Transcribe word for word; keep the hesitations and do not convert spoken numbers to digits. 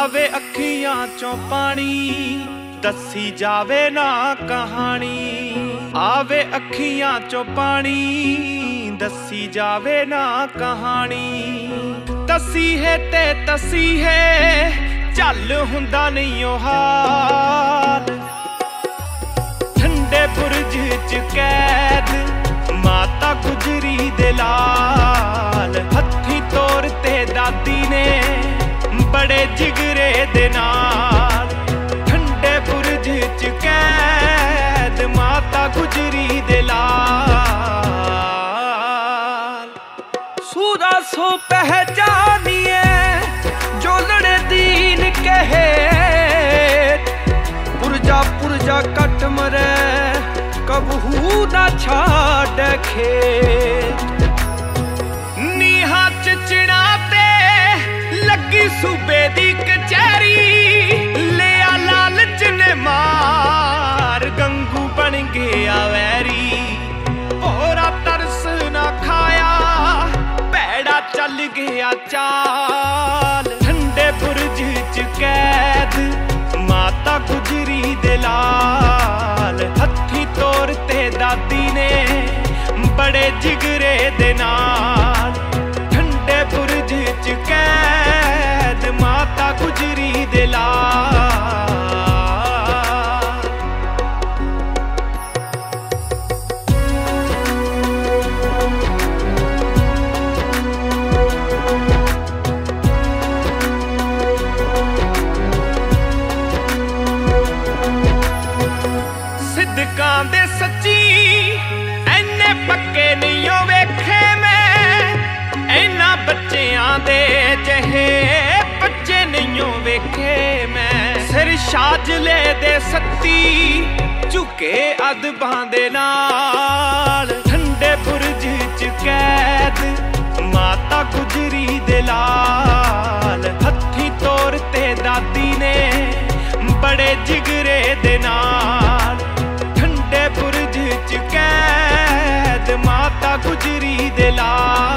आवे अखियां चों पानी दसी जावे ना कहानी। आवे अखियां चों पानी दसी जावे ना कहानी। तसी है ते तसी है चल हुंदा नहीं ओ हाल। ठंडे बुरज च कैद माता गुजरी दे लाल। हत्थी तोर ते दादी ने बड़े जिगरे दे नाल। ठंडे बुरज च कैद माता गुजरी दे लाल। सूदा सो पहचानिए जो लड़े दीन कहे। पुरजा पुरजा कट मरे कबहू ना छाड़ खेत। नीहा च चिड़ा ते लगी सूबे दी कचहरी। लिया लालच ने मार गंगू बन गया वैरी। भोरा तरस ना खाया भैड़ा चल गया चाल। ठंडे बुरज च कैद माता गुजरी दे लाल। हत्थी तोर ते दादी ने बड़े जिगरे दे नाल। ठंडे बुरज च कैद माता गुजरी दे लाल। सिद्दकां दे सच्ची एने पक्के नहीं ओ वेखे मैं। इन्हां बच्चियां दे जहे बच्चे नहीं ओ वेखे मैं। सिर शाजले दे सत्ती झुके अदबां दे नाल। ठंडे बुरज च कैद माता गुजरी दे लाल। हत्थी तोर ते दादी ने बड़े जिगरे दे नाल। ठंडे बुरज च कैद माता गुजरी दे लाल।